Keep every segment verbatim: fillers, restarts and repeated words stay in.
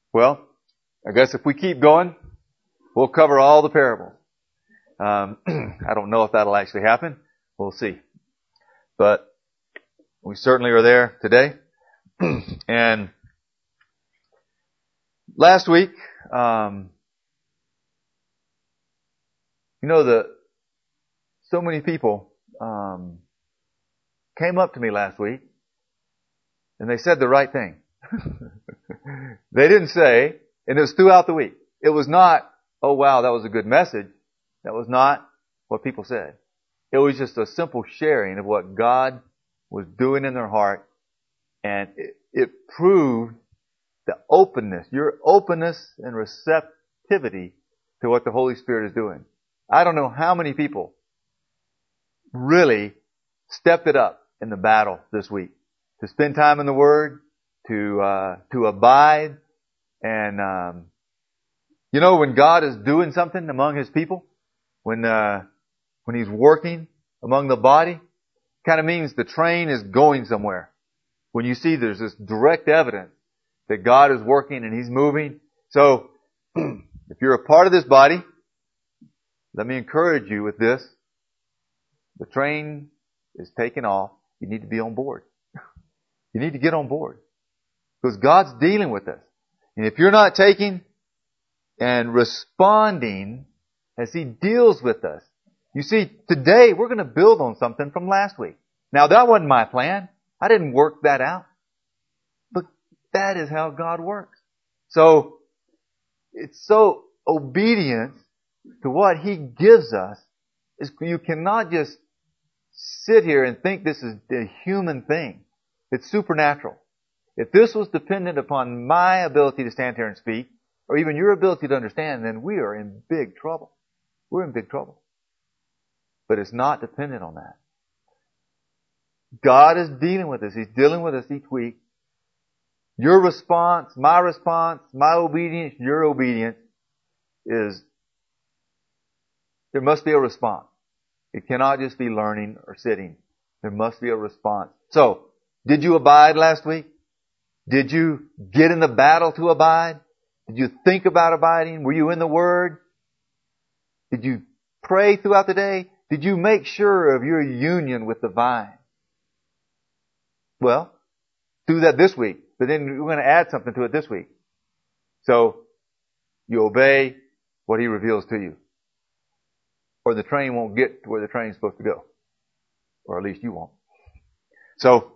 Well, I guess if we keep going, we'll cover all the parables. Um, I don't know if that'll actually happen. We'll see. But we certainly are there today. And last week, um, you know, the so many people um, came up to me last week, and they said the right thing. They didn't say, and it was throughout the week. It was not, oh wow, that was a good message. That was not what people said. It was just a simple sharing of what God was doing in their heart, and it, it proved the openness, your openness and receptivity to what the Holy Spirit is doing. I don't know how many people really stepped it up in the battle this week to spend time in the Word, to uh, to abide, and um, you know, when God is doing something among His people, when uh, when He's working among the body, kind of means the train is going somewhere. When you see there's this direct evidence that God is working and He's moving. So, if you're a part of this body, let me encourage you with this. The train is taking off. You need to be on board. You need to get on board. Because God's dealing with us. And if you're not taking and responding as He deals with us. You see, today we're going to build on something from last week. Now that wasn't my plan. I didn't work that out. But that is how God works. So, it's so obedient to what He gives us. Is you cannot just sit here and think this is a human thing. It's supernatural. If this was dependent upon my ability to stand here and speak, or even your ability to understand, then we are in big trouble. We're in big trouble. But it's not dependent on that. God is dealing with us. He's dealing with us each week. Your response, my response, my obedience, your obedience is, there must be a response. It cannot just be learning or sitting. There must be a response. So, did you abide last week? Did you get in the battle to abide? Did you think about abiding? Were you in the Word? Did you pray throughout the day? Did you make sure of your union with the vine? Well, do that this week. But then we're going to add something to it this week. So, you obey what He reveals to you. Or the train won't get to where the train's supposed to go. Or at least you won't. So,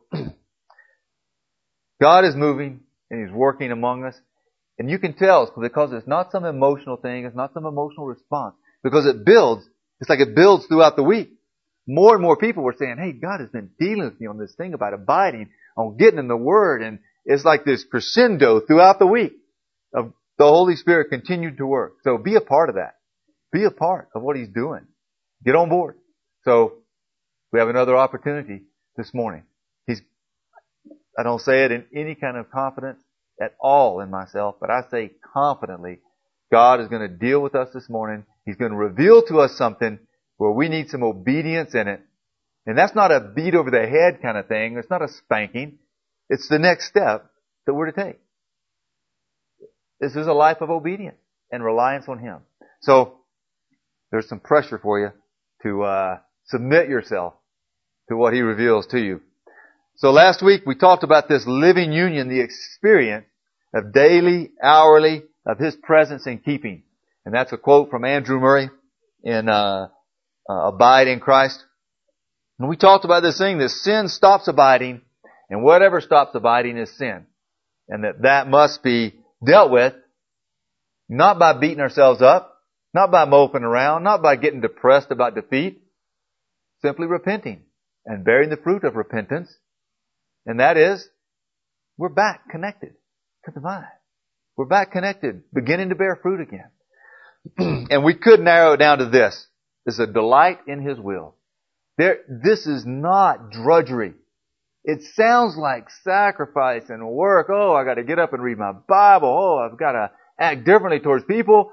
God is moving and He's working among us. And you can tell because it's not some emotional thing. It's not some emotional response. Because it builds. It's like it builds throughout the week. More and more people were saying, hey, God has been dealing with me on this thing about abiding, on getting in the Word. And it's like this crescendo throughout the week of the Holy Spirit continued to work. So be a part of that. Be a part of what He's doing. Get on board. So we have another opportunity this morning. He's, I don't say it in any kind of confidence at all in myself, but I say confidently, God is going to deal with us this morning. He's going to reveal to us something where we need some obedience in it. And that's not a beat over the head kind of thing. It's not a spanking. It's the next step that we're to take. This is a life of obedience and reliance on Him. So, there's some pressure for you to uh, submit yourself to what He reveals to you. So last week we talked about this living union, the experience of daily, hourly, of His presence and keeping. And that's a quote from Andrew Murray in uh, uh, Abide in Christ. And we talked about this thing that sin stops abiding, and whatever stops abiding is sin. And that that must be dealt with not by beating ourselves up, not by moping around, not by getting depressed about defeat, simply repenting and bearing the fruit of repentance. And that is, we're back connected to the vine. We're back connected, beginning to bear fruit again. And we could narrow it down to this. It's a delight in His will. There, this is not drudgery. It sounds like sacrifice and work. Oh, I got to get up and read my Bible. Oh, I've got to act differently towards people.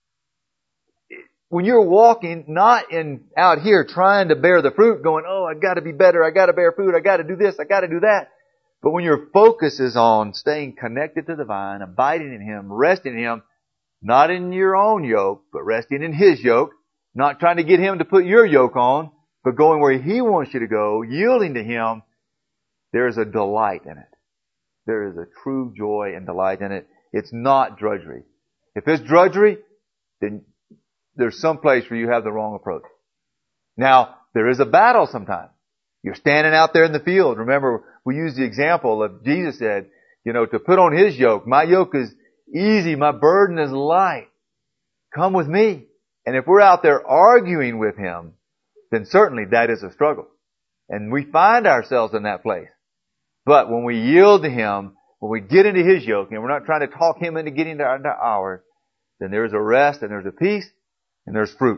When you're walking, not in out here trying to bear the fruit, going, oh, I got to be better. I got to bear fruit. I got to do this. I got to do that. But when your focus is on staying connected to the vine, abiding in Him, resting in Him, not in your own yoke, but resting in His yoke, not trying to get Him to put your yoke on, but going where He wants you to go, yielding to Him, there is a delight in it. There is a true joy and delight in it. It's not drudgery. If it's drudgery, then there's some place where you have the wrong approach. Now, there is a battle sometimes. You're standing out there in the field. Remember, we used the example of Jesus said, you know, to put on His yoke. My yoke is easy. My burden is light. Come with me. And if we're out there arguing with Him, then certainly that is a struggle. And we find ourselves in that place. But when we yield to Him, when we get into His yoke, and we're not trying to talk Him into getting into ours, then there's a rest and there's a peace and there's fruit.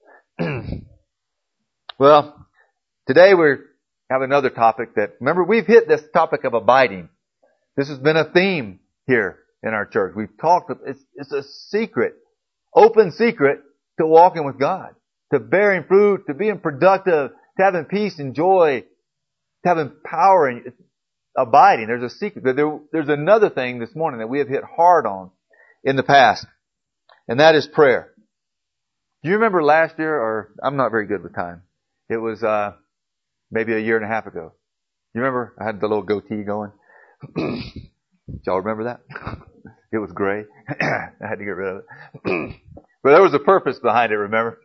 Well, today we have another topic that, remember, we've hit this topic of abiding. This has been a theme here in our church. We've talked, it's, it's a secret, open secret to walking with God, to bearing fruit, to being productive, to having peace and joy, to having power and abiding. There's a secret. There, there's another thing this morning that we have hit hard on in the past, and that is prayer. Do you remember last year, or I'm not very good with time. It was uh maybe a year and a half ago. You remember? I had the little goatee going. Y'all remember that? It was gray. I had to get rid of it. But there was a purpose behind it, remember?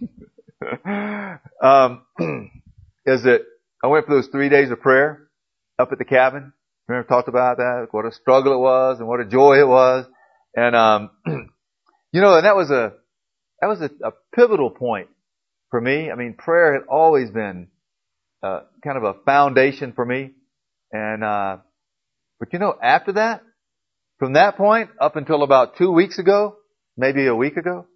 um, is that I went for those three days of prayer up at the cabin. Remember, I talked about that, what a struggle it was and what a joy it was. And, um, you know, and that was a, that was a, a pivotal point for me. I mean, prayer had always been uh, kind of a foundation for me. And, uh, but you know, after that, from that point up until about two weeks ago, maybe a week ago,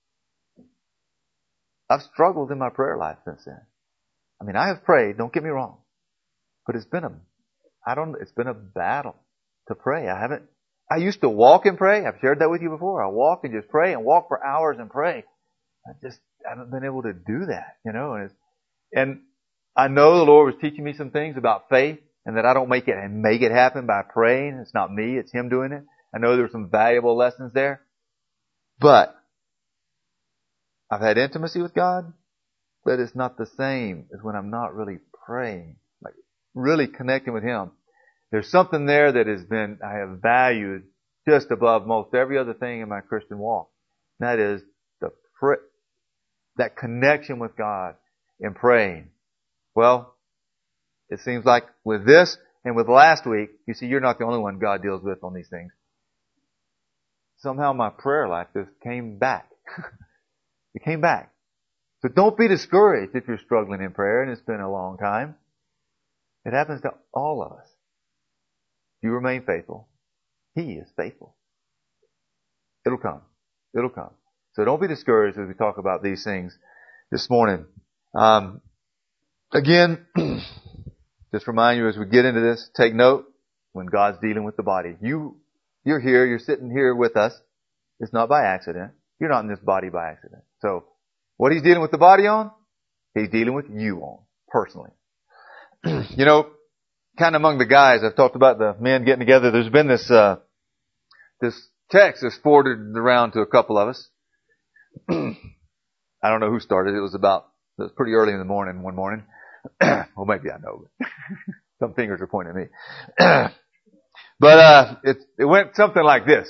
I've struggled in my prayer life since then. I mean, I have prayed, don't get me wrong, but it's been a, I don't, it's been a battle to pray. I haven't, I used to walk and pray. I've shared that with you before. I walk and just pray and walk for hours and pray. I just haven't been able to do that, you know, and it's, and I know the Lord was teaching me some things about faith and that I don't make it and make it happen by praying. It's not me, it's Him doing it. I know there's some valuable lessons there, but I've had intimacy with God, but it's not the same as when I'm not really praying, like really connecting with Him. There's something there that has been, I have valued just above most every other thing in my Christian walk. And that is the pray, that connection with God in praying. Well, it seems like with this and with last week, you see, you're not the only one God deals with on these things. Somehow my prayer life just came back. It came back. So don't be discouraged if you're struggling in prayer and it's been a long time. It happens to all of us. You remain faithful. He is faithful. It'll come. It'll come. So don't be discouraged as we talk about these things this morning. Um, again, just remind you as we get into this, take note when God's dealing with the body. You, you're here, you're sitting here with us. It's not by accident. You're not in this body by accident. So, what He's dealing with the body on, He's dealing with you on, personally. You know, kind of among the guys, I've talked about the men getting together, there's been this, uh, this text that's forwarded around to a couple of us. I don't know who started it. It was about, it was pretty early in the morning, one morning. Well, maybe I know, but some fingers are pointing at me. But, uh, it, it went something like this.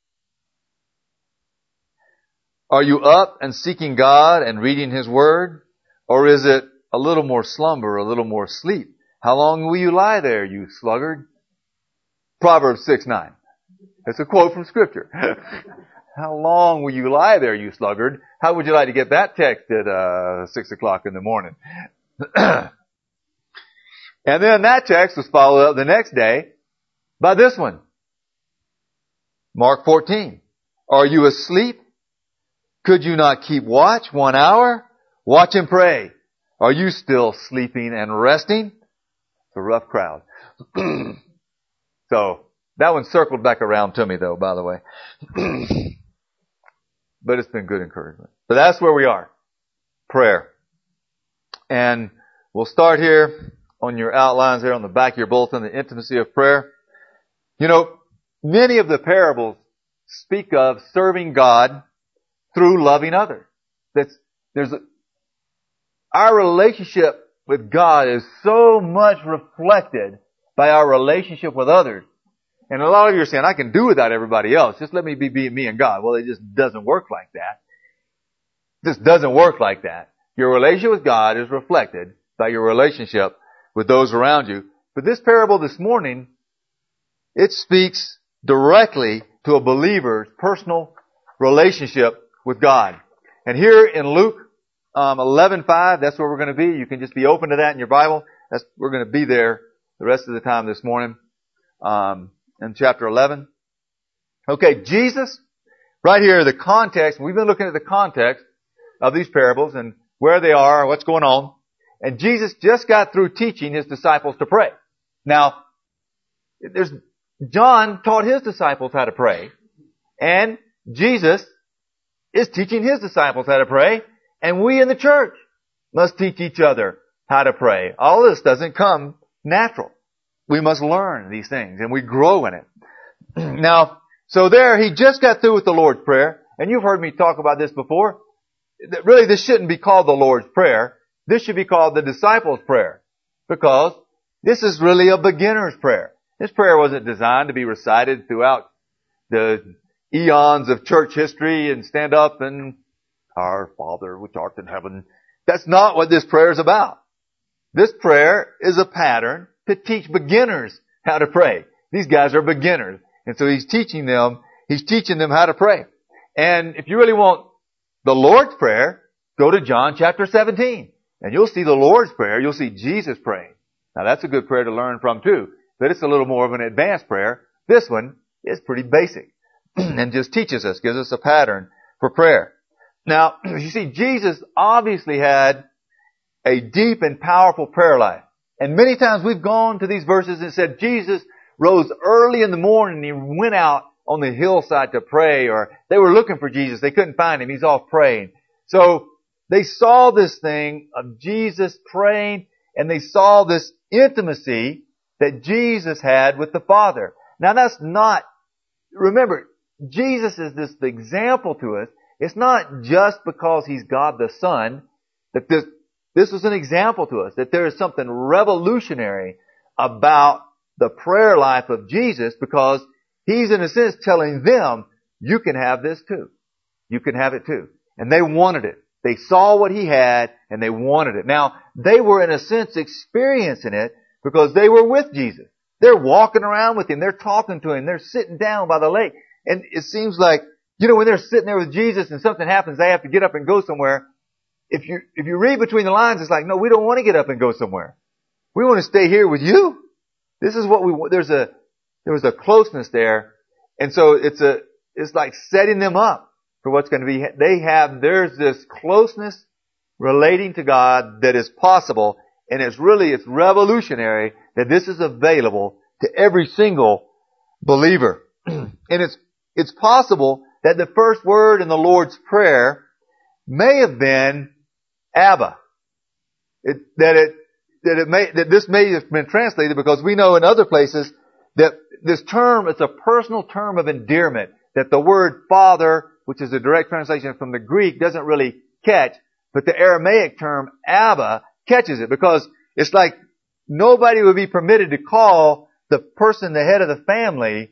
Are you up and seeking God and reading His Word? Or is it a little more slumber, a little more sleep? How long will you lie there, you sluggard? Proverbs six nine. It's a quote from Scripture. How long will you lie there, you sluggard? How would you like to get that text at uh, six o'clock in the morning? And then that text was followed up the next day by this one. Mark fourteen. Are you asleep? Could you not keep watch one hour? Watch and pray. Are you still sleeping and resting? It's a rough crowd. So, that one circled back around to me though, by the way. But it's been good encouragement. But that's where we are. Prayer. And we'll start here on your outlines there on the back of your bulletin, the intimacy of prayer. You know, many of the parables speak of serving God through loving others. That's, there's a, our relationship with God is so much reflected by our relationship with others. And a lot of you are saying, I can do without everybody else. Just let me be, be me and God. Well, it just doesn't work like that. It just doesn't work like that. Your relationship with God is reflected by your relationship with those around you. But this parable this morning, it speaks directly to a believer's personal relationship with God. And here in Luke um, eleven five, that's where we're going to be. You can just be open to that in your Bible. That's, we're going to be there the rest of the time this morning um, in chapter eleven. Okay, Jesus, right here, the context. We've been looking at the context of these parables and where they are, what's going on. And Jesus just got through teaching His disciples to pray. Now, there's John taught his disciples how to pray, and Jesus is teaching His disciples how to pray, and we in the church must teach each other how to pray. All this doesn't come natural. We must learn these things, and we grow in it. Now, so there, he just got through with the Lord's Prayer, and you've heard me talk about this before. Really, this shouldn't be called the Lord's Prayer. This should be called the disciples' prayer, because this is really a beginner's prayer. This prayer wasn't designed to be recited throughout the eons of church history and stand up and, Our Father which art in heaven. That's not what this prayer is about. This prayer is a pattern to teach beginners how to pray. These guys are beginners. And so he's teaching them, he's teaching them how to pray. And if you really want the Lord's Prayer, go to John chapter seventeen. And you'll see the Lord's Prayer. You'll see Jesus praying. Now that's a good prayer to learn from too. But it's a little more of an advanced prayer. This one is pretty basic and just teaches us, gives us a pattern for prayer. Now, you see, Jesus obviously had a deep and powerful prayer life. And many times we've gone to these verses and said, Jesus rose early in the morning and He went out on the hillside to pray, or they were looking for Jesus. They couldn't find Him. He's off praying. So they saw this thing of Jesus praying, and they saw this intimacy that Jesus had with the Father. Now that's not, remember, Jesus is this example to us. It's not just because He's God the Son that this, this was an example to us, that there is something revolutionary about the prayer life of Jesus, because He's in a sense telling them, you can have this too. You can have it too. And they wanted it. They saw what He had and they wanted it. Now, they were in a sense experiencing it because they were with Jesus. They're walking around with Him. They're talking to Him. They're sitting down by the lake. And it seems like, you know, when they're sitting there with Jesus and something happens, they have to get up and go somewhere. If you, if you read between the lines, it's like, no, we don't want to get up and go somewhere. We want to stay here with you. This is what we want. There's a, there was a closeness there. And so it's a, it's like setting them up for what's going to be. They have, there's this closeness relating to God that is possible. And it's really, it's revolutionary that this is available to every single believer. And it's, it's possible that the first word in the Lord's Prayer may have been Abba. It, that it, that it may, that this may have been translated because we know in other places that this term, it's a personal term of endearment, that the word Father, which is a direct translation from the Greek, doesn't really catch, but the Aramaic term Abba catches it, because it's like nobody would be permitted to call the person, the head of the family,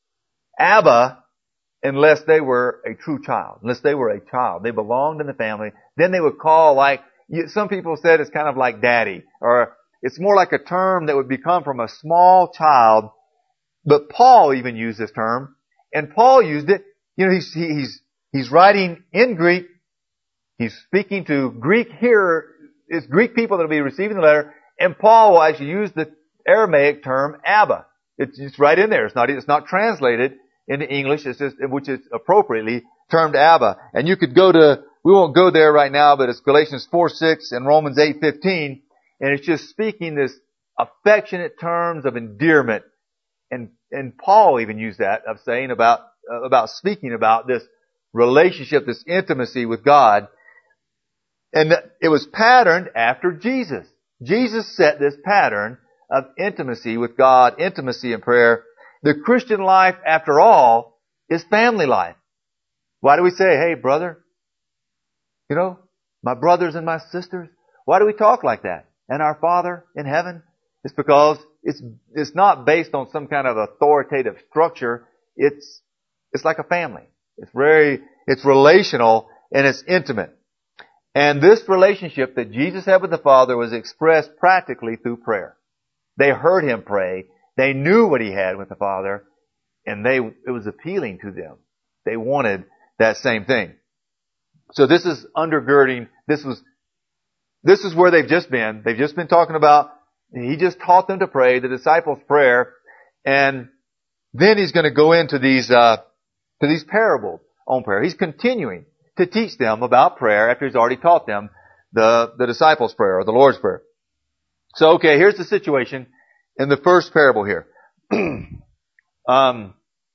Abba, unless they were a true child, unless they were a child. They belonged in the family. Then they would call, like, some people said it's kind of like daddy, or it's more like a term that would become from a small child. But Paul even used this term, and Paul used it. You know, he's, he's, he's writing in Greek. He's speaking to Greek hearer. It's Greek people that will be receiving the letter, and Paul will actually use the Aramaic term Abba. It's just right in there. It's not, it's not translated into English, it's just, which is appropriately termed Abba. And you could go to, we won't go there right now, but it's Galatians four six and Romans eight fifteen, and it's just speaking this affectionate terms of endearment. And, and Paul even used that, of saying about, uh, about speaking about this relationship, this intimacy with God. And it was patterned after Jesus. Jesus set this pattern of intimacy with God, intimacy in prayer. The Christian life, after all, is family life. Why do we say, hey, brother, you know, my brothers and my sisters? Why do we talk like that? And our Father in heaven? It's because it's it's not based on some kind of authoritative structure. It's it's like a family. It's very it's relational and it's intimate. And this relationship that Jesus had with the Father was expressed practically through prayer. They heard Him pray. They knew what He had with the Father, and they it was appealing to them. They wanted that same thing. So this is undergirding. This was this is where they've just been. They've just been talking about. He just taught them to pray, the disciples' prayer, and then He's going to go into these uh to these parables on prayer. He's continuing to teach them about prayer after He's already taught them the the disciples' prayer or the Lord's Prayer. So, okay, here's the situation in the first parable here. um,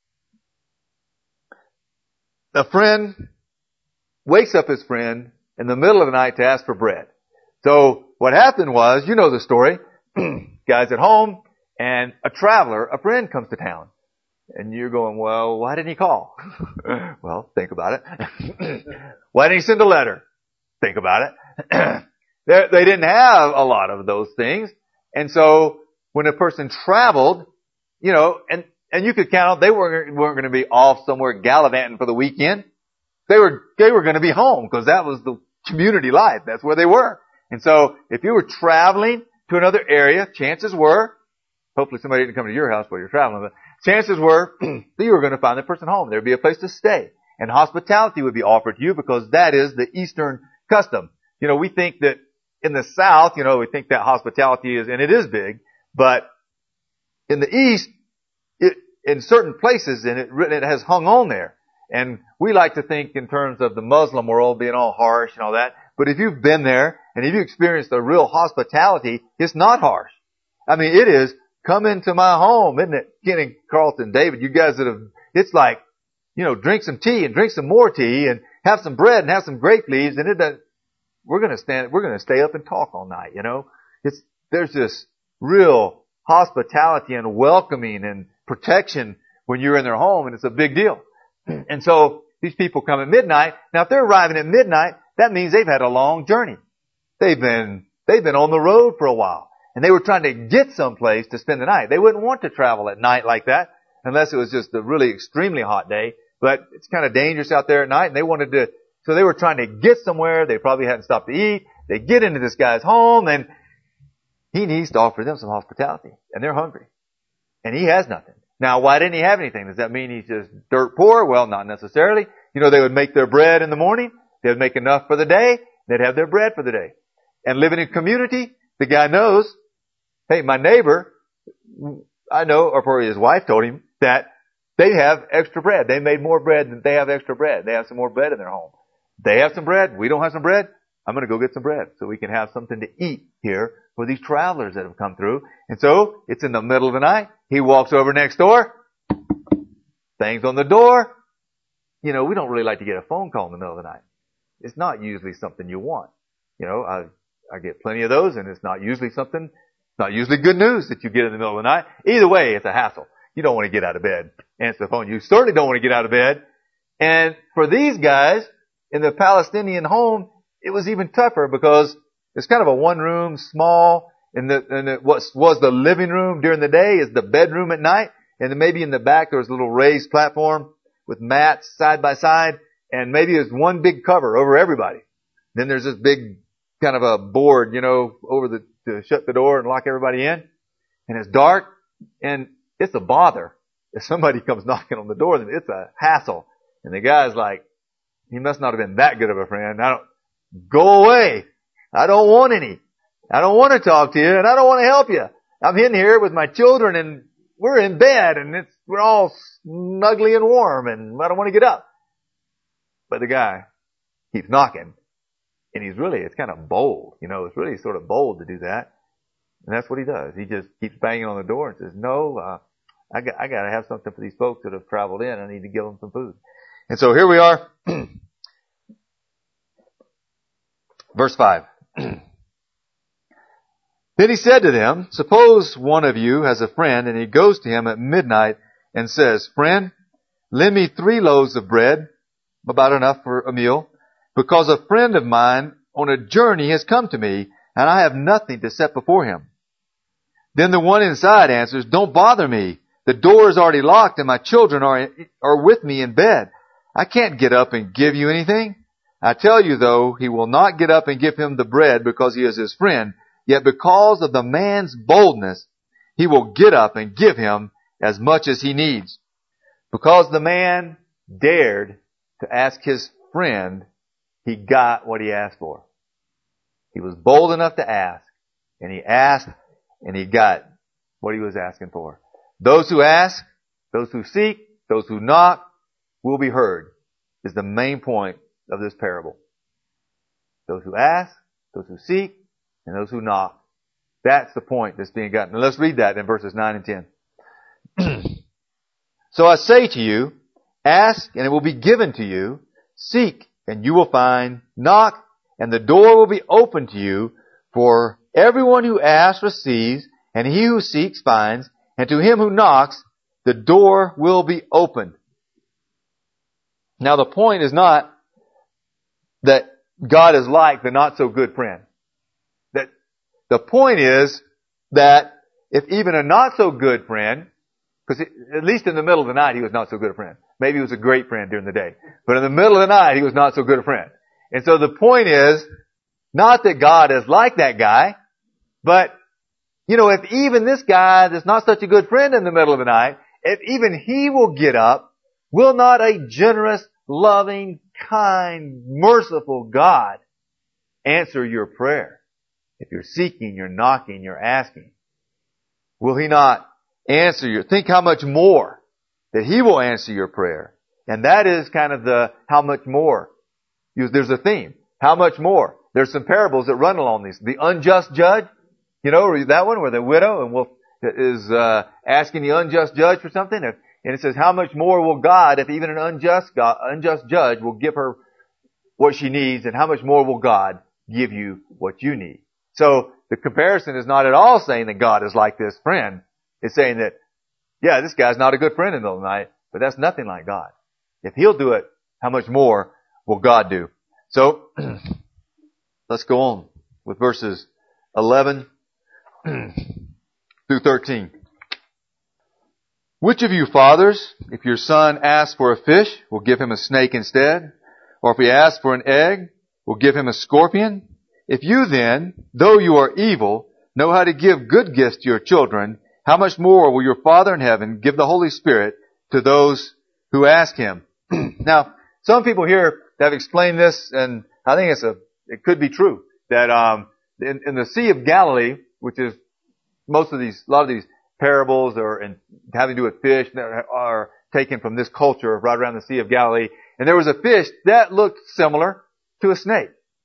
a friend wakes up his friend in the middle of the night to ask for bread. So what happened was, you know the story, guy's at home and a traveler, a friend comes to town. And you're going, well, why didn't he call? Well, think about it. Why didn't he send a letter? Think about it. They, they didn't have a lot of those things. And so when a person traveled, you know, and, and you could count on, they weren't, weren't going to be off somewhere gallivanting for the weekend. They were, they were going to be home because that was the community life. That's where they were. And so if you were traveling to another area, chances were, hopefully somebody didn't come to your house while you're traveling, but chances were that you were going to find that person home. There would be a place to stay. And hospitality would be offered to you because that is the Eastern custom. You know, we think that in the South, you know, we think that hospitality is, and it is big, but in the East, it, in certain places, and it, it has hung on there. And we like to think in terms of the Muslim world being all harsh and all that. But if you've been there and if you've experienced a real hospitality, it's not harsh. I mean, it is, come into my home, isn't it? Kenny, Carlton, David, you guys that have, it's like, you know, drink some tea and drink some more tea and have some bread and have some grape leaves, and it doesn't, we're going to stand, we're going to stay up and talk all night, you know. It's, there's this real hospitality and welcoming and protection when you're in their home, and it's a big deal. And so these people come at midnight. Now if they're arriving at midnight, that means they've had a long journey. They've been, they've been on the road for a while. And they were trying to get someplace to spend the night. They wouldn't want to travel at night like that unless it was just a really extremely hot day. But it's kind of dangerous out there at night, and they wanted to, so they were trying to get somewhere. They probably hadn't stopped to eat. They get into this guy's home, and he needs to offer them some hospitality. And they're hungry. And he has nothing. Now, why didn't he have anything? Does that mean he's just dirt poor? Well, not necessarily. You know, they would make their bread in the morning. They would make enough for the day. They'd have their bread for the day. And living in community, the guy knows, hey, my neighbor, I know, or probably his wife told him, that they have extra bread. They made more bread than they have extra bread. They have some more bread in their home. They have some bread. We don't have some bread. I'm going to go get some bread so we can have something to eat here for these travelers that have come through. And so it's in the middle of the night. He walks over next door. Things on the door. You know, we don't really like to get a phone call in the middle of the night. It's not usually something you want. You know, I, I get plenty of those, and it's not usually something, it's not usually good news that you get in the middle of the night. Either way, it's a hassle. You don't want to get out of bed, answer the phone. You certainly don't want to get out of bed. And for these guys in the Palestinian home, it was even tougher because it's kind of a one room, small, and the, and it was, was the living room during the day is the bedroom at night. And then maybe in the back there was a little raised platform with mats side by side. And maybe there's one big cover over everybody. Then there's this big kind of a board, you know, over the, to shut the door and lock everybody in. And it's dark and it's a bother. If somebody comes knocking on the door, then it's a hassle. And the guy's like, he must not have been that good of a friend. I don't, go away. I don't want any. I don't want to talk to you and I don't want to help you. I'm in here with my children and we're in bed and it's, we're all snuggly and warm and I don't want to get up. But the guy keeps knocking. And he's really, it's kind of bold. You know, it's really sort of bold to do that. And that's what he does. He just keeps banging on the door and says, no, uh, I got, I got to have something for these folks that have traveled in. I need to give them some food. And so here we are. Verse five. Then he said to them, suppose one of you has a friend, and he goes to him at midnight and says, friend, lend me three loaves of bread, about enough for a meal, because a friend of mine on a journey has come to me, and I have nothing to set before him. Then the one inside answers, don't bother me. The door is already locked, and my children are, are with me in bed. I can't get up and give you anything. I tell you, though, he will not get up and give him the bread because he is his friend. Yet because of the man's boldness, he will get up and give him as much as he needs. Because the man dared to ask his friend, he got what he asked for. He was bold enough to ask, and he asked, and he got what he was asking for. Those who ask, those who seek, those who knock will be heard, is the main point of this parable. Those who ask, those who seek, and those who knock. That's the point that's being gotten. Now let's read that in verses nine and ten. So I say to you, ask and it will be given to you. Seek and you will find. Knock and the door will be opened to you. For everyone who asks receives, and he who seeks finds, and to him who knocks the door will be opened. Now the point is not that God is like the not so good friend. That the point is that if even a not so good friend, because at least in the middle of the night he was not so good a friend. Maybe he was a great friend during the day. But in the middle of the night he was not so good a friend. And so the point is not that God is like that guy, but you know, if even this guy that's not such a good friend in the middle of the night, if even he will get up, will not a generous, loving, kind, merciful God answer your prayer? If you're seeking, you're knocking, you're asking, will He not answer your, think how much more that He will answer your prayer. And that is kind of the, how much more. There's a theme. How much more? There's some parables that run along these. The unjust judge, you know, that one where the widow and will, is uh, asking the unjust judge for something. If, and it says, how much more will God, if even an unjust God, unjust judge will give her what she needs, and how much more will God give you what you need? So the comparison is not at all saying that God is like this friend. It's saying that, yeah, this guy's not a good friend in the middle of the night, but that's nothing like God. If He'll do it, how much more will God do? So, let's go on with verses eleven through thirteen. Which of you fathers, if your son asks for a fish, will give him a snake instead? Or if he asks for an egg, will give him a scorpion? If you then, though you are evil, know how to give good gifts to your children, how much more will your Father in heaven give the Holy Spirit to those who ask Him? Now, some people here have explained this, and I think it's a, it could be true, that um, in, in the Sea of Galilee, which is most of these, a lot of these parables are in, having to do with fish that are taken from this culture right around the Sea of Galilee, and there was a fish that looked similar to a snake.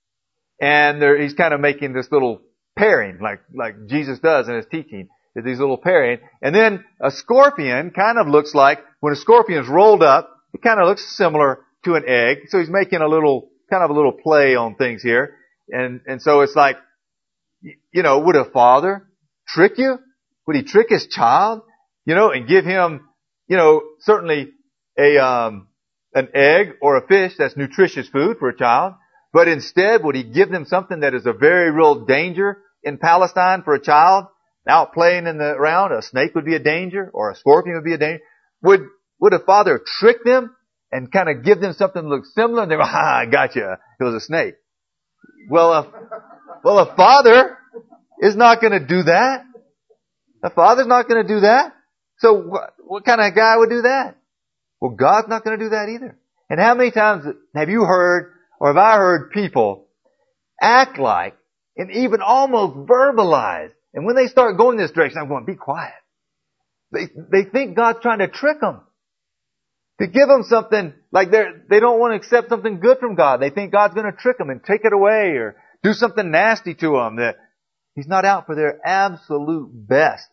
And there, he's kind of making this little pairing, like, like Jesus does in His teaching, is these little pairing. And then a scorpion kind of looks like, when a scorpion is rolled up, it kind of looks similar to an egg. So he's making a little, kind of a little play on things here. And, and so it's like, you know, would a father trick you? Would he trick his child? You know, and give him, you know, certainly a, um, an egg or a fish that's nutritious food for a child. But instead, would he give them something that is a very real danger in Palestine for a child? Out playing in the around, a snake would be a danger, or a scorpion would be a danger. Would, would a father trick them and kind of give them something that looks similar? And they go, ha, I got you. It was a snake. Well, a, well, a father is not going to do that. A father's not going to do that. So what, what kind of guy would do that? Well, God's not going to do that either. And how many times have you heard, or have I heard people act like, and even almost verbalize, and when they start going this direction, I'm going, be quiet. They, they think God's trying to trick them. To give them something, like they're, they don't want to accept something good from God. They think God's going to trick them and take it away or do something nasty to them, that He's not out for their absolute best.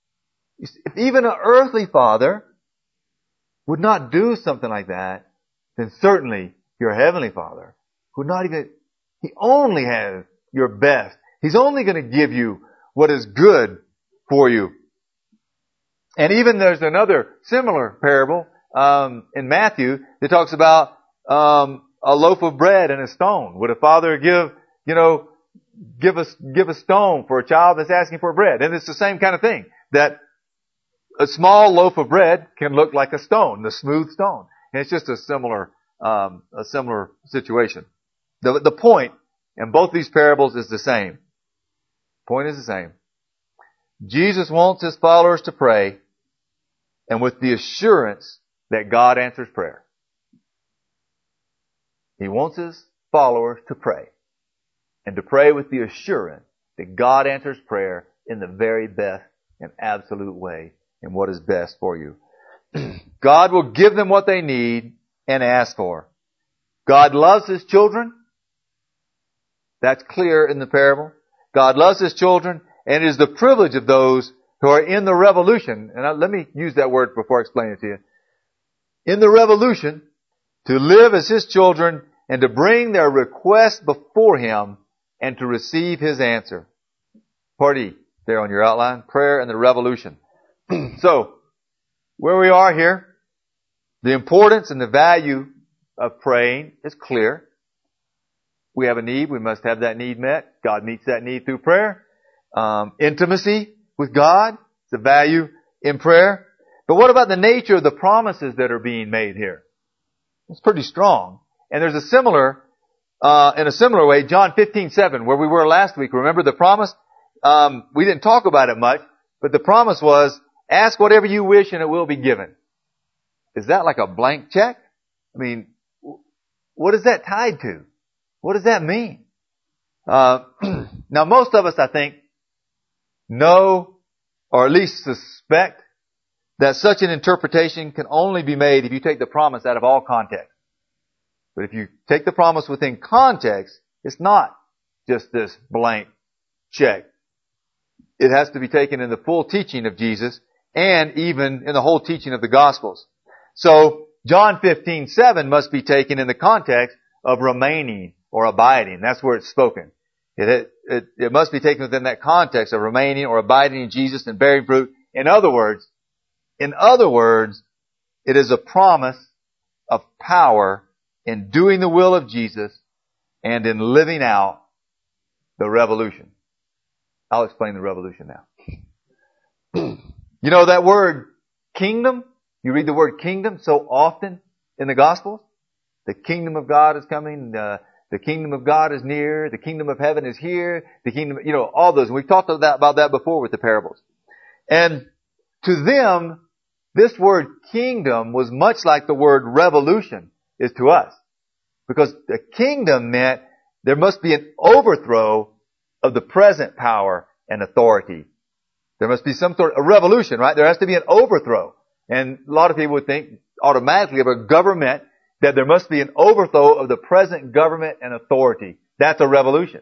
If even an earthly father would not do something like that, then certainly your heavenly Father would not even, He only has your best. He's only going to give you what is good for you. And even there's another similar parable um, in Matthew that talks about um, a loaf of bread and a stone. Would a father give, you know, give a, give a stone for a child that's asking for bread? And it's the same kind of thing, that a small loaf of bread can look like a stone, the smooth stone. And it's just a similar, um, a similar situation. The, the point in both these parables is the same. Point is the same. Jesus wants His followers to pray, and with the assurance that God answers prayer. He wants His followers to pray, and to pray with the assurance that God answers prayer in the very best and absolute way, and what is best for you. God will give them what they need and ask for. God loves His children. That's clear in the parable. God loves His children, and it is the privilege of those who are in the revolution. And let me use that word before I explain it to you. In the revolution, to live as His children and to bring their request before Him and to receive His answer. Part E, there on your outline, prayer and the revolution. So, where we are here, the importance and the value of praying is clear. We have a need, we must have that need met. God meets that need through prayer. Um, intimacy with God is a value in prayer. But what about the nature of the promises that are being made here? It's pretty strong. And there's a similar, uh, in a similar way, John fifteen seven, where we were last week. Remember the promise? Um, we didn't talk about it much, but the promise was, ask whatever you wish and it will be given. Is that like a blank check? I mean, what is that tied to? What does that mean? Uh, now most of us, I think, know, or at least suspect, that such an interpretation can only be made if you take the promise out of all context. But if you take the promise within context, it's not just this blank check. It has to be taken in the full teaching of Jesus and even in the whole teaching of the Gospels. So, John fifteen seven must be taken in the context of remaining or abiding. That's where it's spoken. It, it, it must be taken within that context of remaining or abiding in Jesus and bearing fruit. In other words, in other words, it is a promise of power in doing the will of Jesus and in living out the revolution. I'll explain the revolution now. You know that word kingdom? You read the word kingdom so often in the Gospels. The kingdom of God is coming. Uh, the kingdom of God is near. The kingdom of heaven is here. The kingdom, you know, all those. We've talked about that, about that before with the parables. And to them, this word kingdom was much like the word revolution is to us. Because the kingdom meant there must be an overthrow of the present power and authority. There must be some sort of a revolution, right? There has to be an overthrow. And a lot of people would think automatically of a government that there must be an overthrow of the present government and authority. That's a revolution.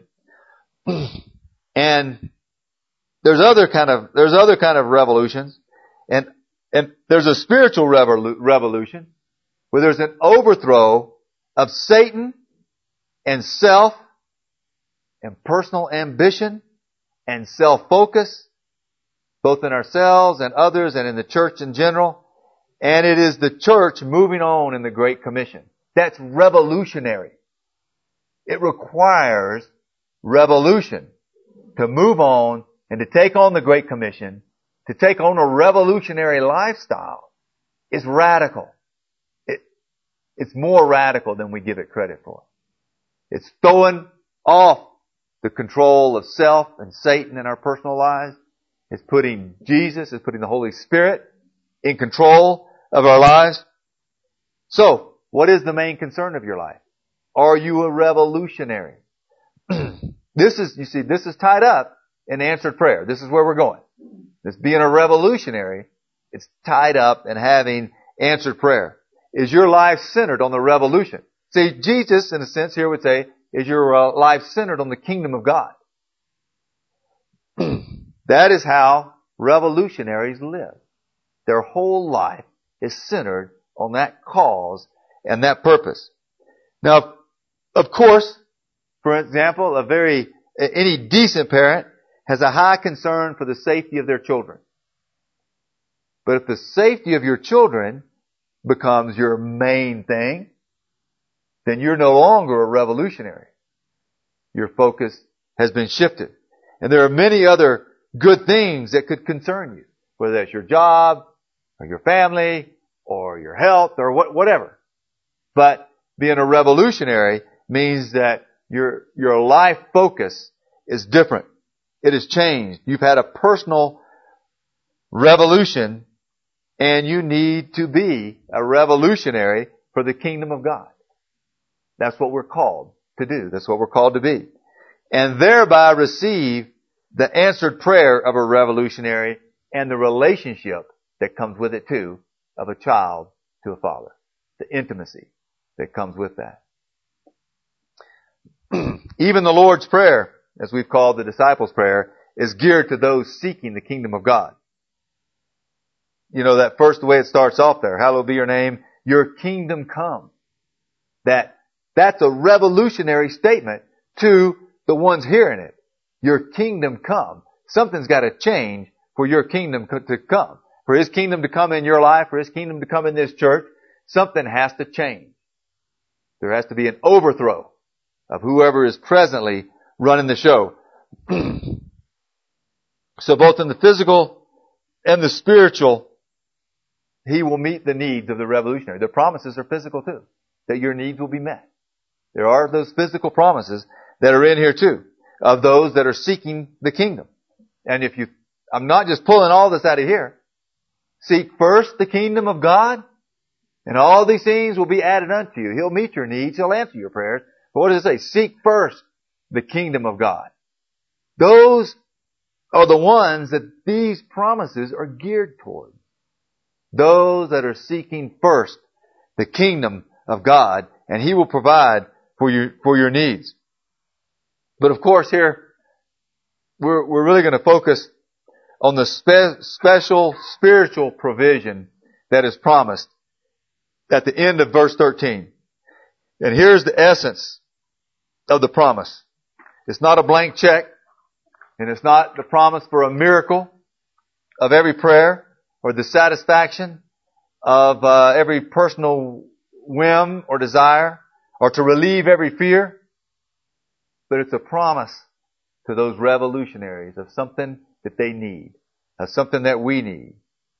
And there's other kind of, there's other kind of revolutions. And, and there's a spiritual revolu- revolution where there's an overthrow of Satan and self and personal ambition and self-focus, both in ourselves and others and in the church in general. And it is the church moving on in the Great Commission. That's revolutionary. It requires revolution to move on and to take on the Great Commission, to take on a revolutionary lifestyle. Is radical. It, it's more radical than we give it credit for. It's throwing off the control of self and Satan in our personal lives. It's putting Jesus, it's putting the Holy Spirit in control of our lives. So, what is the main concern of your life? Are you a revolutionary? This is, you see, this is tied up in answered prayer. This is where we're going. This being a revolutionary, it's tied up in having answered prayer. Is your life centered on the revolution? See, Jesus, in a sense, here would say, is your uh, life centered on the kingdom of God? That is how revolutionaries live. Their whole life is centered on that cause and that purpose. Now, of course, for example, a very, any decent parent has a high concern for the safety of their children. But if the safety of your children becomes your main thing, then you're no longer a revolutionary. Your focus has been shifted. And there are many other good things that could concern you, whether that's your job, or your family, or your health, or what, whatever. But being a revolutionary means that your, your life focus is different. It has changed. You've had a personal revolution, and you need to be a revolutionary for the kingdom of God. That's what we're called to do. That's what we're called to be. And thereby receive the answered prayer of a revolutionary and the relationship that comes with it too, of a child to a father. The intimacy that comes with that. Even the Lord's Prayer, as we've called the disciples' prayer, is geared to those seeking the kingdom of God. You know, that first way it starts off there, hallowed be your name, your kingdom come. That, that's a revolutionary statement to the ones hearing it. Your kingdom come. Something's got to change for your kingdom to come. For His kingdom to come in your life, for His kingdom to come in this church, something has to change. There has to be an overthrow of whoever is presently running the show. So both in the physical and the spiritual, He will meet the needs of the revolutionary. The promises are physical too, that your needs will be met. There are those physical promises that are in here too, of those that are seeking the kingdom. And if you, I'm not just pulling all this out of here. Seek first the kingdom of God, and all these things will be added unto you. He'll meet your needs. He'll answer your prayers. But what does it say? Seek first the kingdom of God. Those are the ones that these promises are geared toward. Those that are seeking first the kingdom of God, and He will provide for you, for your needs. But of course here, we're, we're really going to focus on the spe- special spiritual provision that is promised at the end of verse thirteen. And here's the essence of the promise. It's not a blank check, and it's not the promise for a miracle of every prayer or the satisfaction of uh, every personal whim or desire or to relieve every fear. But it's a promise to those revolutionaries of something that they need, of something that we need.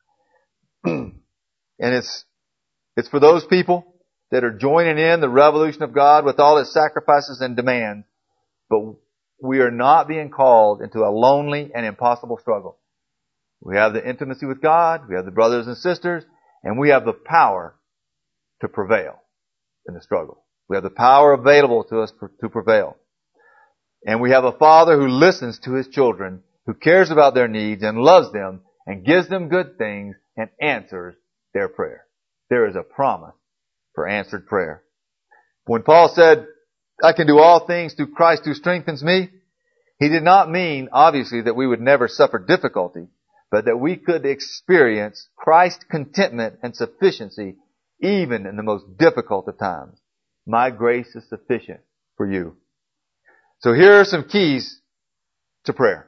And it's it's for those people that are joining in the revolution of God with all its sacrifices and demands. But we are not being called into a lonely and impossible struggle. We have the intimacy with God, we have the brothers and sisters, and we have the power to prevail in the struggle. We have the power available to us to prevail. And we have a Father who listens to His children, who cares about their needs and loves them and gives them good things and answers their prayer. There is a promise for answered prayer. When Paul said, I can do all things through Christ who strengthens me, he did not mean, obviously, that we would never suffer difficulty, but that we could experience Christ's contentment and sufficiency even in the most difficult of times. My grace is sufficient for you. So here are some keys to prayer.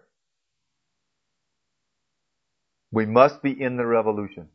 We must be in the revolution.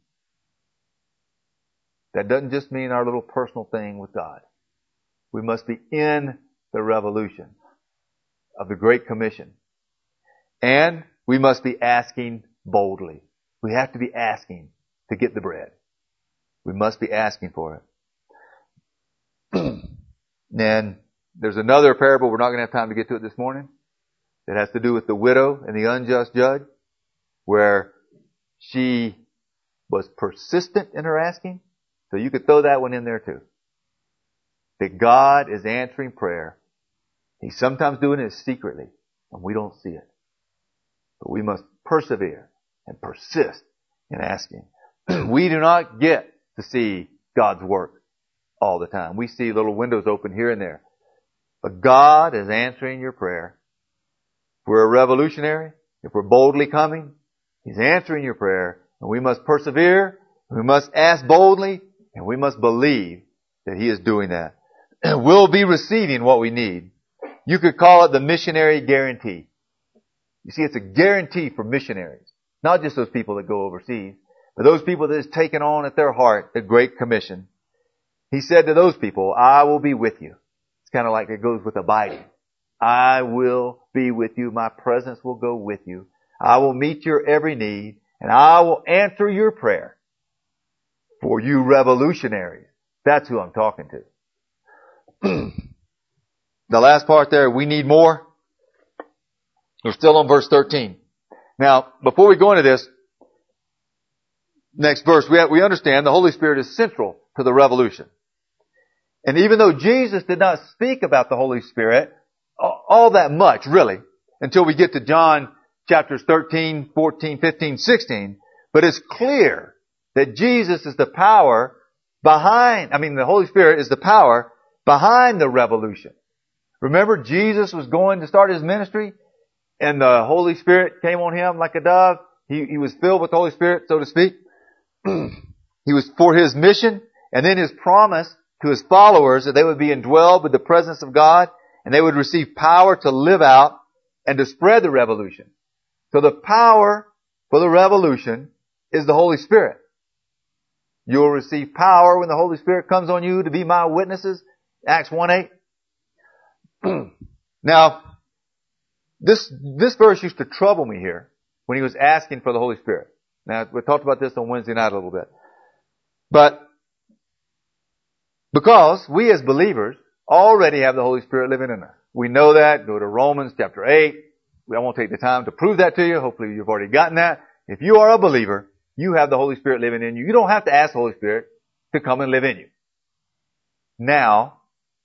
That doesn't just mean our little personal thing with God. We must be in the revolution of the Great Commission. And we must be asking boldly. We have to be asking to get the bread. We must be asking for it. And there's another parable, we're not going to have time to get to it this morning, that has to do with the widow and the unjust judge, where she was persistent in her asking. So you could throw that one in there too. That God is answering prayer. He's sometimes doing it secretly, and we don't see it. But we must persevere and persist in asking. We do not get to see God's work all the time. We see little windows open here and there. But God is answering your prayer. If we're a revolutionary, if we're boldly coming, He's answering your prayer, and we must persevere, we must ask boldly, and we must believe that He is doing that. We'll be receiving what we need. You could call it the missionary guarantee. You see, it's a guarantee for missionaries. Not just those people that go overseas, but those people that has taken on at their heart the Great Commission. He said to those people, I will be with you. It's kind of like it goes with abiding. I will be with you. My presence will go with you. I will meet your every need, and I will answer your prayer. For you revolutionaries. That's who I'm talking to. The last part there, we need more. We're still on verse thirteen. Now, before we go into this, next verse, we, have, we understand the Holy Spirit is central to the revolution. And even though Jesus did not speak about the Holy Spirit all that much, really, until we get to John chapters thirteen, fourteen, fifteen, sixteen, but it's clear that Jesus is the power behind, I mean, the Holy Spirit is the power behind the revolution. Remember, Jesus was going to start His ministry, and the Holy Spirit came on Him like a dove. He, he was filled with the Holy Spirit, so to speak. He was for His mission, and then His promise to His followers that they would be indwelled with the presence of God, and they would receive power to live out and to spread the revolution. So the power for the revolution is the Holy Spirit. You'll receive power when the Holy Spirit comes on you to be my witnesses. Acts one eight. Now, this, this verse used to trouble me here when he was asking for the Holy Spirit. Now, we talked about this on Wednesday night a little bit. But, because we as believers already have the Holy Spirit living in us. We know that. Go to Romans chapter eight. I won't take the time to prove that to you. Hopefully you've already gotten that. If you are a believer, you have the Holy Spirit living in you. You don't have to ask the Holy Spirit to come and live in you. Now,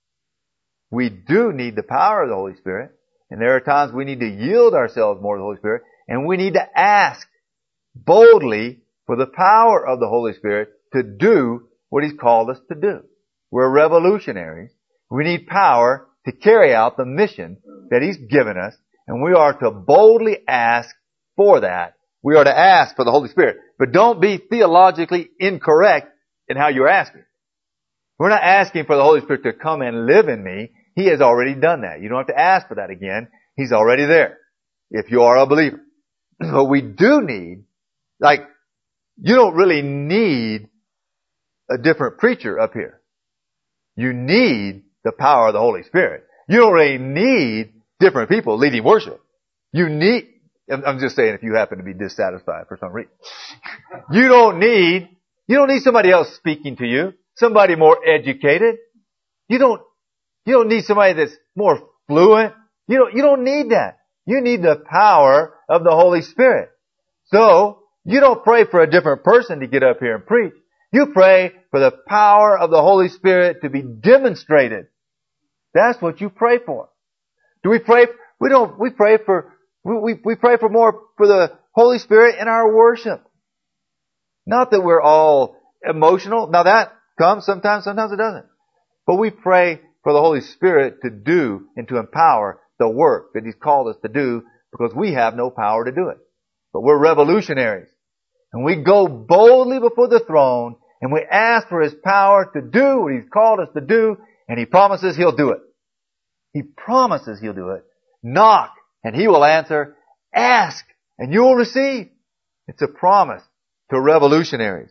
we do need the power of the Holy Spirit, and there are times we need to yield ourselves more to the Holy Spirit, and we need to ask boldly for the power of the Holy Spirit to do what He's called us to do. We're revolutionaries. We need power to carry out the mission that He's given us, and we are to boldly ask for that. We are to ask for the Holy Spirit. But don't be theologically incorrect in how you're asking. We're not asking for the Holy Spirit to come and live in me. He has already done that. You don't have to ask for that again. He's already there, if you are a believer. But we do need, like, you don't really need a different preacher up here. You need the power of the Holy Spirit. You don't really need different people leading worship. You need, I'm just saying if you happen to be dissatisfied for some reason. You don't need, you don't need somebody else speaking to you, somebody more educated. You don't, you don't need somebody that's more fluent. You don't, you don't need that. You need the power of the Holy Spirit. So, you don't pray for a different person to get up here and preach. You pray for the power of the Holy Spirit to be demonstrated. That's what you pray for. Do we pray? We don't, we pray for, we, we pray for more for the Holy Spirit in our worship. Not that we're all emotional. Now that comes sometimes, sometimes it doesn't. But we pray for the Holy Spirit to do and to empower the work that He's called us to do because we have no power to do it. But we're revolutionaries. And we go boldly before the throne and we ask for His power to do what He's called us to do, and He promises He'll do it. He promises He'll do it. Knock and He will answer. Ask and you will receive. It's a promise to revolutionaries.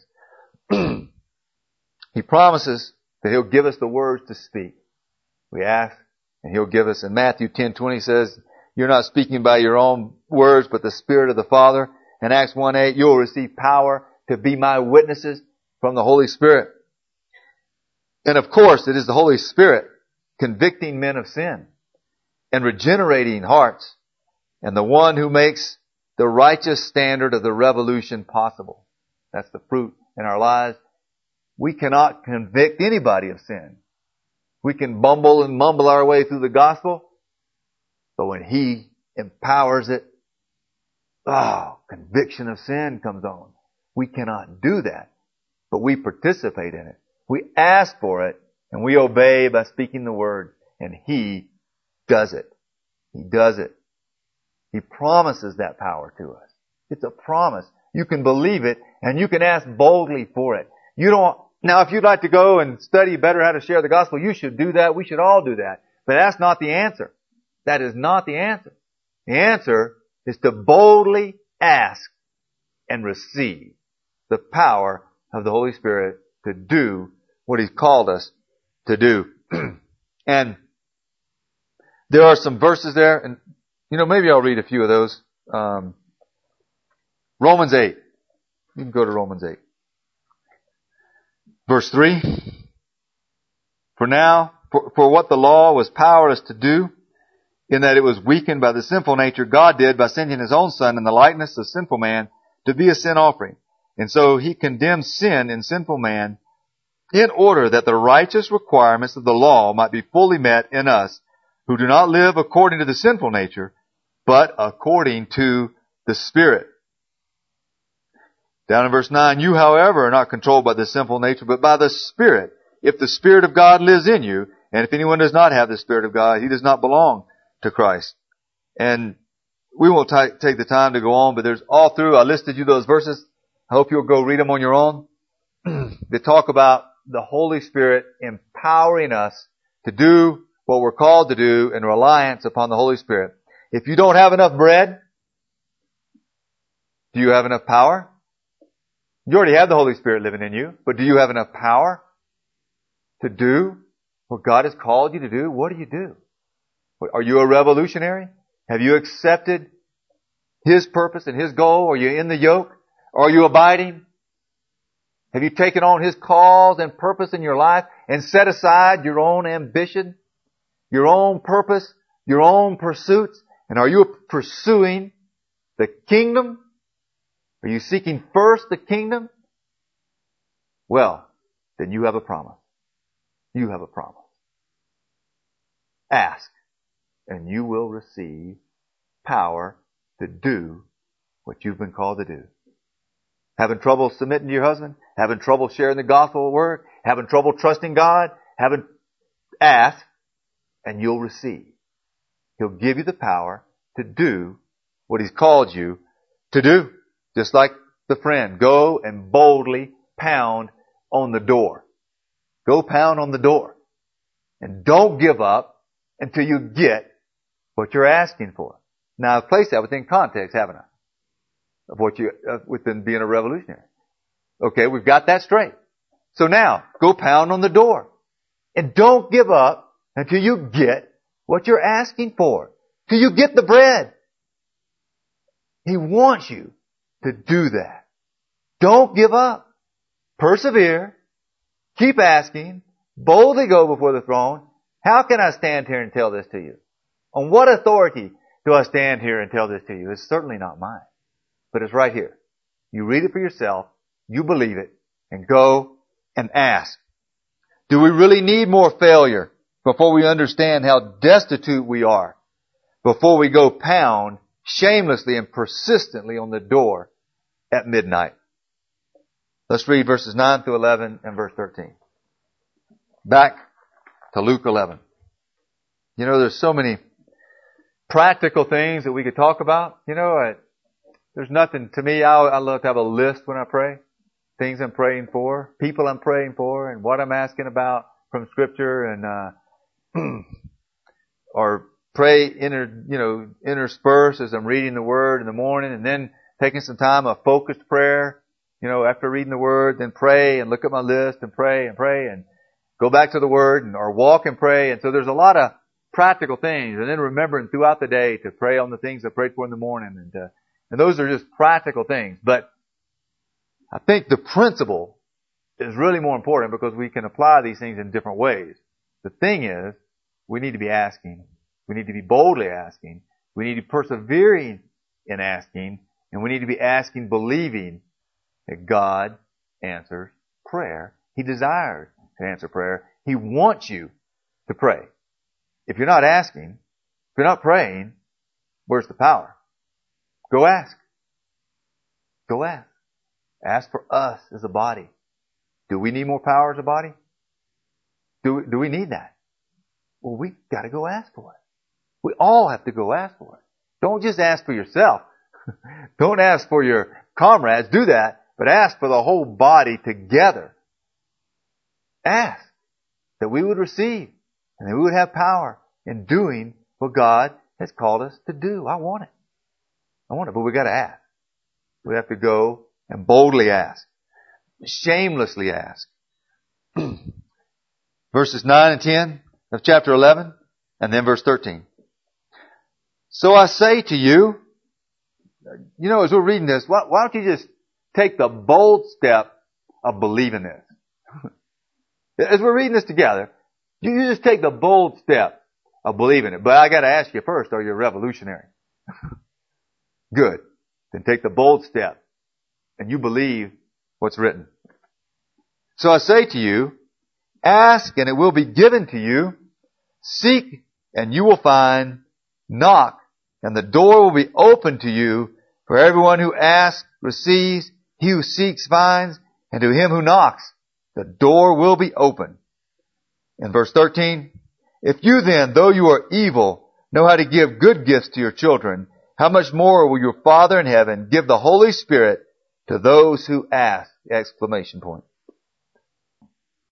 He promises that He'll give us the words to speak. We ask and He'll give us. And Matthew ten twenty says, you're not speaking by your own words, but the Spirit of the Father. In Acts one eight, you'll receive power to be my witnesses from the Holy Spirit. And of course, it is the Holy Spirit convicting men of sin and regenerating hearts, and the one who makes the righteous standard of the revolution possible. That's the fruit in our lives. We cannot convict anybody of sin. We can bumble and mumble our way through the gospel, but when He empowers it, oh, conviction of sin comes on. We cannot do that, but we participate in it. We ask for it, and we obey by speaking the word, and He does it. He does it. He promises that power to us. It's a promise. You can believe it, and you can ask boldly for it. You don't, now if you'd like to go and study better how to share the gospel, you should do that. We should all do that. But that's not the answer. That is not the answer. The answer is to boldly ask and receive the power of the Holy Spirit to do what He's called us to do. And there are some verses there, and you know, maybe I'll read a few of those. Um, Romans eight. You can go to Romans eight. Verse three. For now, for, for what the law was powerless to do, in that it was weakened by the sinful nature, God did by sending His own Son in the likeness of sinful man to be a sin offering. And so He condemned sin in sinful man in order that the righteous requirements of the law might be fully met in us who do not live according to the sinful nature, but according to the Spirit. Down in verse nine, you, however, are not controlled by the sinful nature, but by the Spirit, if the Spirit of God lives in you. And if anyone does not have the Spirit of God, he does not belong to Christ. And we won't t- take the time to go on, but there's all through, I listed you those verses. I hope you'll go read them on your own. They talk about the Holy Spirit empowering us to do what we're called to do in reliance upon the Holy Spirit. If you don't have enough bread, do you have enough power? You already have the Holy Spirit living in you, but do you have enough power to do what God has called you to do? What do you do? Are you a revolutionary? Have you accepted His purpose and His goal? Are you in the yoke? Are you abiding? Have you taken on His cause and purpose in your life and set aside your own ambition, your own purpose, your own pursuits? And are you pursuing the kingdom? Are you seeking first the kingdom? Well, then you have a promise. You have a promise. Ask, and you will receive power to do what you've been called to do. Having trouble submitting to your husband? Having trouble sharing the gospel word? Having trouble trusting God? Having ask, and you'll receive. He'll give you the power to do what He's called you to do. Just like the friend, go and boldly pound on the door. Go pound on the door. And don't give up until you get what you're asking for. Now, I've placed that within context, haven't I? Of what you, uh, within being a revolutionary. Okay, we've got that straight. So now, go pound on the door. And don't give up until you get what you're asking for. Till you get the bread. He wants you to do that. Don't give up. Persevere. Keep asking. Boldly go before the throne. How can I stand here and tell this to you? On what authority do I stand here and tell this to you? It's certainly not mine. But it's right here. You read it for yourself. You believe it. And go and ask. Do we really need more failure before we understand how destitute we are? Before we go pound shamelessly and persistently on the door at midnight. Let's read verses nine through eleven and verse thirteen. Back to Luke eleven. You know, there's so many practical things that we could talk about. You know, I, there's nothing, to me, I, I love to have a list when I pray. Things I'm praying for, people I'm praying for, and what I'm asking about from Scripture, and uh or pray inter, you know, intersperse as I'm reading the Word in the morning, and then taking some time, a focused prayer, you know, after reading the Word, then pray and look at my list and pray and pray and go back to the Word, and or walk and pray. And so there's a lot of practical things, and then remembering throughout the day to pray on the things I prayed for in the morning, and uh, and those are just practical things. But I think the principle is really more important because we can apply these things in different ways. The thing is, we need to be asking. We need to be boldly asking. We need to be persevering in asking. And we need to be asking, believing that God answers prayer. He desires to answer prayer. He wants you to pray. If you're not asking, if you're not praying, where's the power? Go ask. Go ask. Ask for us as a body. Do we need more power as a body? Do we, do we need that? Well, we got to go ask for it. We all have to go ask for it. Don't just ask for yourself. Don't ask for your comrades. Do that, but ask for the whole body together. Ask that we would receive and that we would have power in doing what God has called us to do. I want it. I wonder, but we got to ask. We have to go and boldly ask. Shamelessly ask. Verses nine and ten of chapter eleven, and then verse thirteen. So I say to you, you know, as we're reading this, why, why don't you just take the bold step of believing this? As we're reading this together, you just take the bold step of believing it. But I got to ask you first, are you a revolutionary? Good. Then take the bold step and you believe what's written. So I say to you, ask and it will be given to you. Seek and you will find. Knock and the door will be opened to you. For everyone who asks receives. He who seeks finds. And to him who knocks, the door will be open. In verse thirteen, if you then, though you are evil, know how to give good gifts to your children, how much more will your Father in heaven give the Holy Spirit to those who ask? Exclamation point.